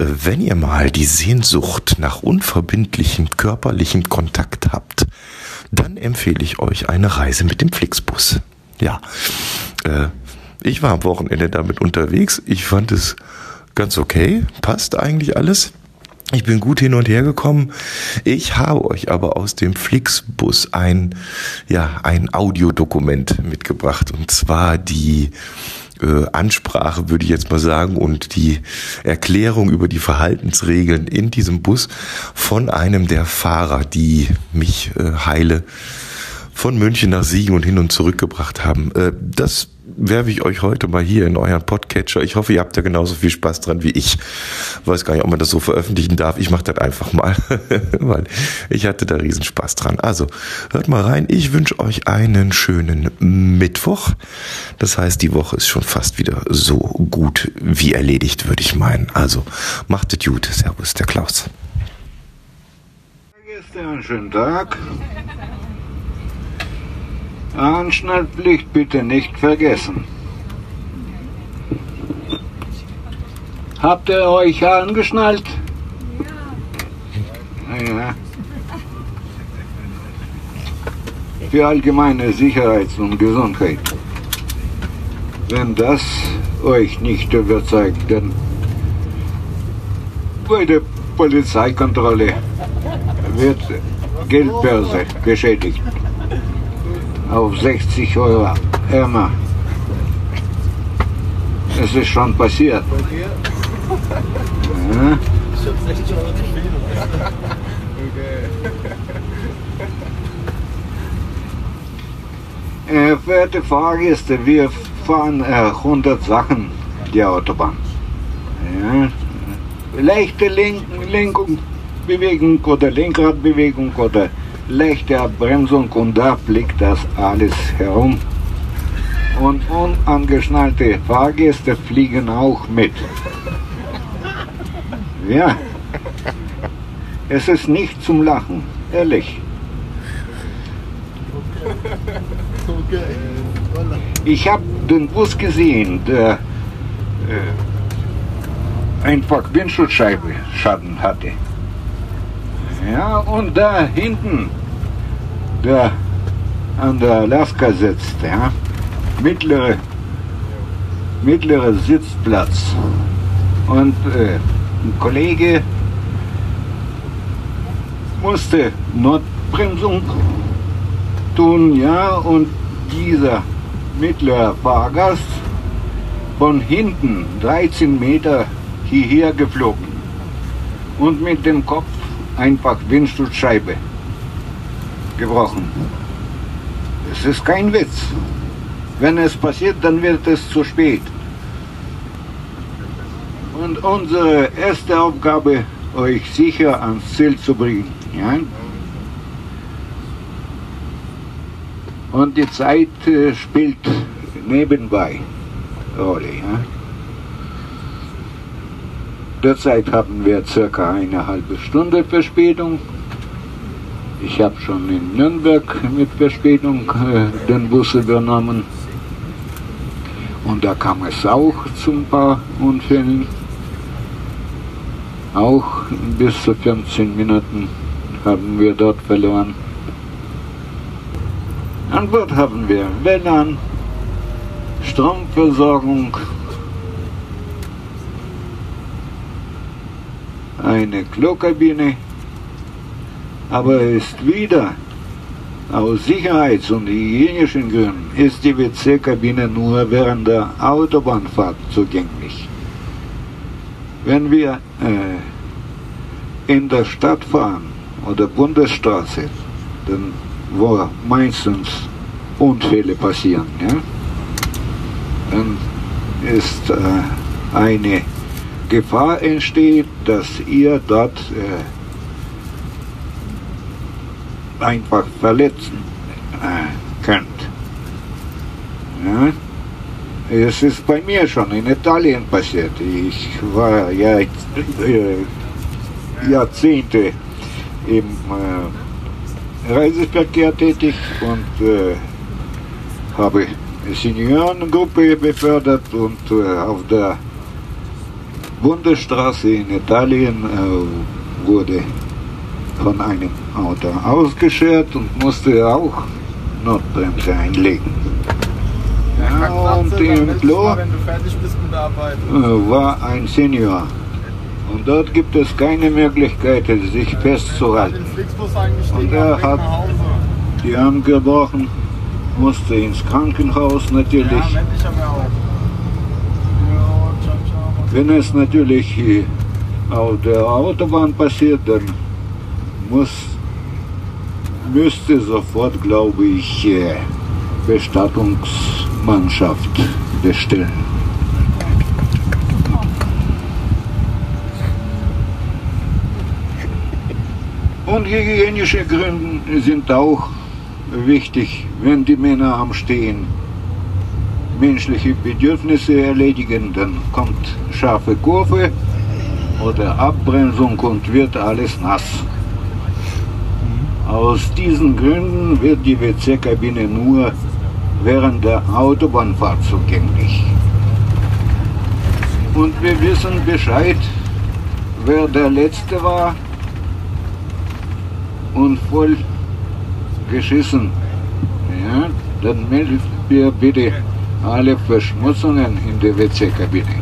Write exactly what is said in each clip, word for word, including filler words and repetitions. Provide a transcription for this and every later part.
wenn ihr mal die Sehnsucht nach unverbindlichem körperlichem Kontakt habt, dann empfehle ich euch eine Reise mit dem Flixbus. Ja, äh, ich war am Wochenende damit unterwegs. Ich fand es ganz okay, passt eigentlich alles. Ich bin gut hin und her gekommen. Ich habe euch aber aus dem Flixbus ein, ja, ein Audiodokument mitgebracht, und zwar die äh, Ansprache, würde ich jetzt mal sagen, und die Erklärung über die Verhaltensregeln in diesem Bus von einem der Fahrer, die mich äh, heile von München nach Siegen und hin und zurück gebracht haben. Äh, das werfe ich euch heute mal hier in euren Podcatcher. Ich hoffe, ihr habt da genauso viel Spaß dran wie ich. Weiß gar nicht, ob man das so veröffentlichen darf. Ich mache das einfach mal, weil ich hatte da riesen Spaß dran. Also, hört mal rein. Ich wünsche euch einen schönen Mittwoch. Das heißt, die Woche ist schon fast wieder so gut wie erledigt, würde ich meinen. Also, macht es gut. Servus, der Klaus. Einen schönen Tag. Anschnallpflicht bitte nicht vergessen. Habt ihr euch angeschnallt? Ja. Ja. Für allgemeine Sicherheit und Gesundheit. Wenn das euch nicht überzeugt, dann bei der Polizeikontrolle wird Geldbörse geschädigt. Auf sechzig Euro ärmer. Es ist schon passiert. Ja. Äh, verehrte Fahrgäste, wir fahren äh, hundert Sachen die Autobahn. Ja. Leichte Lenk Lenkung, Bewegung oder Lenkradbewegung oder leichte Abbremsung, und da fliegt das alles herum. Und unangeschnallte Fahrgäste fliegen auch mit. Ja, es ist nicht zum Lachen, ehrlich. Ich habe den Bus gesehen, der äh, einfach Windschutzscheibe Schaden hatte. Ja, und da hinten, der an der Alaska sitzt, ja, mittlere, mittlerer Sitzplatz. Und äh, ein Kollege musste Notbremsung tun, ja, und dieser mittlere Fahrgast von hinten dreizehn Meter hierher geflogen und mit dem Kopf einfach Windschutzscheibe gebrochen. Es ist kein Witz. Wenn es passiert, dann wird es zu spät. Und unsere erste Aufgabe, euch sicher ans Ziel zu bringen. Ja? Und die Zeit äh, spielt nebenbei Rolle. Ja? Derzeit haben wir circa eine halbe Stunde Verspätung. Ich habe schon in Nürnberg mit Verspätung äh, den Bus übernommen. Und da kam es auch zu ein paar Unfällen. Auch bis zu fünfzehn Minuten haben wir dort verloren. An Bord haben wir W L A N, Stromversorgung, eine Klokabine, aber ist wieder aus Sicherheits- und hygienischen Gründen ist die W C-Kabine nur während der Autobahnfahrt zugänglich. Wenn wir äh, in der Stadt fahren oder Bundesstraße, dann wo meistens Unfälle passieren, ja, dann ist äh, eine Gefahr entsteht, dass ihr dort äh, einfach verletzen äh, könnt. Ja? Es ist bei mir schon in Italien passiert. Ich war ja äh, Jahrzehnte im äh, Reiseverkehr tätig und äh, habe eine Seniorengruppe befördert und äh, auf der Bundesstraße in Italien äh, wurde von einem Auto ausgeschert und musste auch Notbremse einlegen. Ja, und im Klo äh, war ein Senior. Und dort gibt es keine Möglichkeit, sich festzuhalten. Und er hat die Arme gebrochen, musste ins Krankenhaus natürlich. Wenn es natürlich auf der Autobahn passiert, dann muss, müsste sofort, glaube ich, Bestattungsmannschaft bestellen. Und hygienische Gründe sind auch wichtig, wenn die Männer am Stehen menschliche Bedürfnisse erledigen, dann kommt scharfe Kurve oder Abbremsung und wird alles nass. Aus diesen Gründen wird die W C-Kabine nur während der Autobahnfahrt zugänglich. Und wir wissen Bescheid, wer der Letzte war und voll geschissen. Ja, dann meldet ihr bitte alle Verschmutzungen in der W C-Kabine.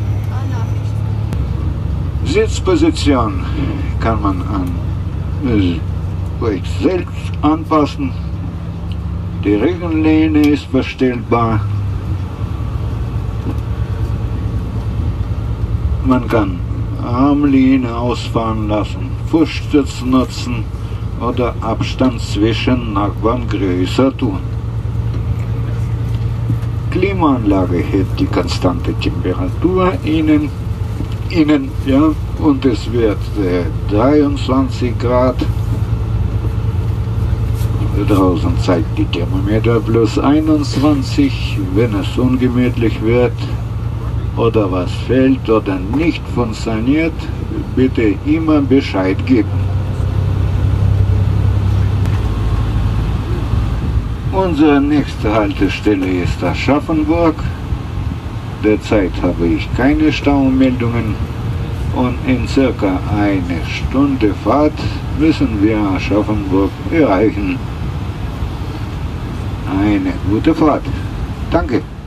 Sitzposition kann man an äh, euch selbst anpassen. Die Regenlehne ist verstellbar. Man kann Armlehne ausfahren lassen, Fußstütz nutzen oder Abstand zwischen Nachbarn größer tun. Klimaanlage hält die konstante Temperatur innen, innen ja, und es wird äh, dreiundzwanzig Grad. Draußen zeigt die Thermometer plus einundzwanzig. Wenn es ungemütlich wird oder was fällt oder nicht funktioniert, bitte immer Bescheid geben. Unsere nächste Haltestelle ist Aschaffenburg. Derzeit habe ich keine Staumeldungen und in circa eine Stunde Fahrt müssen wir Aschaffenburg erreichen. Eine gute Fahrt. Danke.